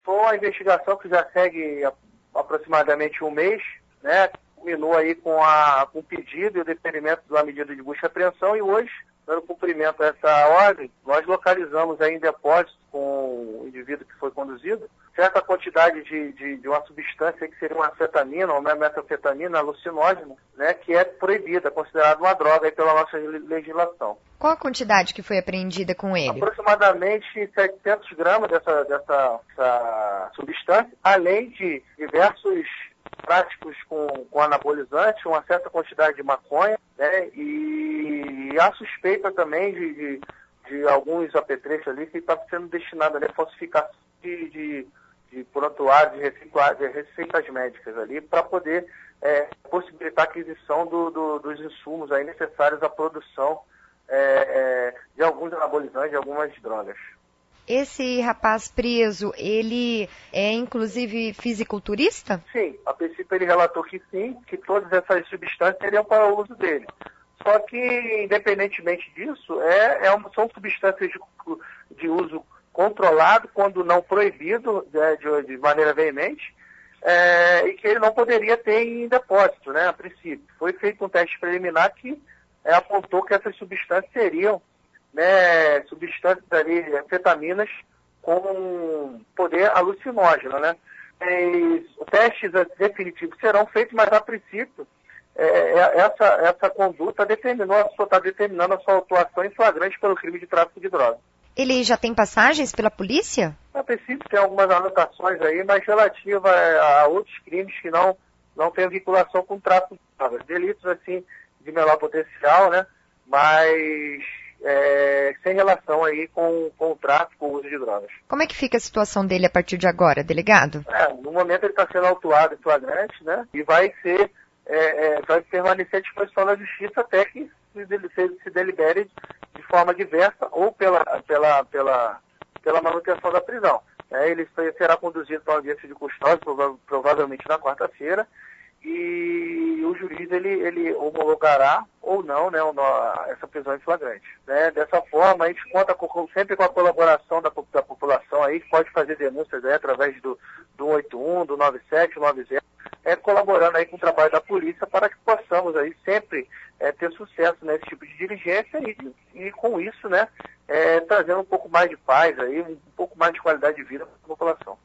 Foi uma investigação que já segue aproximadamente um mês, né? Culminou aí com o pedido e o deferimento da medida de busca e apreensão, e hoje, dando cumprimento a essa ordem, nós localizamos aí em depósito com o indivíduo que foi conduzido certa quantidade de uma substância que seria uma anfetamina, ou uma metanfetamina alucinógena, né, que é proibida, considerada uma droga aí pela nossa legislação. Qual a quantidade que foi apreendida com ele? Aproximadamente 700 gramas dessa substância, além de diversos práticos com anabolizante, uma certa quantidade de maconha, né, e a suspeita também de alguns apetrechos ali que está sendo destinado a falsificação de prontuário, de receitas médicas ali, para poder possibilitar a aquisição dos insumos aí necessários à produção de alguns anabolizantes, de algumas drogas. Esse rapaz preso, ele é inclusive fisiculturista? Sim, a princípio ele relatou que sim, que todas essas substâncias seriam para o uso dele. Só que, independentemente disso, são substâncias de uso controlado, quando não proibido, de maneira veemente, e que ele não poderia ter em depósito, né, a princípio. Foi feito um teste preliminar que apontou que essas substâncias seriam, né, substâncias ali, anfetaminas com poder alucinógeno, né. Os testes definitivos serão feitos, mas a princípio essa conduta está determinando a sua atuação em flagrante pelo crime de tráfico de drogas. Ele já tem passagens pela polícia? A princípio tem algumas anotações aí, mas relativa a outros crimes que não têm vinculação com tráfico de drogas. Delitos, assim, de menor potencial, né? Mas sem relação aí com o tráfico ou uso de drogas. Como é que fica a situação dele a partir de agora, delegado? No momento ele está sendo autuado em flagrante, né? E vai permanecer à disposição da justiça até que se delibere de forma diversa ou pela manutenção da prisão. Ele será conduzido para uma audiência de custódia, provavelmente na quarta-feira, e o juiz ele homologará ou não, né, essa prisão em flagrante. Né? Dessa forma, a gente conta sempre com a colaboração da população aí, que pode fazer denúncias através do 181, do 97, do 90, colaborando aí com o trabalho da polícia para que possamos aí sempre ter sucesso nesse tipo de diligência e com isso, né, trazendo um pouco mais de paz aí, um pouco mais de qualidade de vida para a população.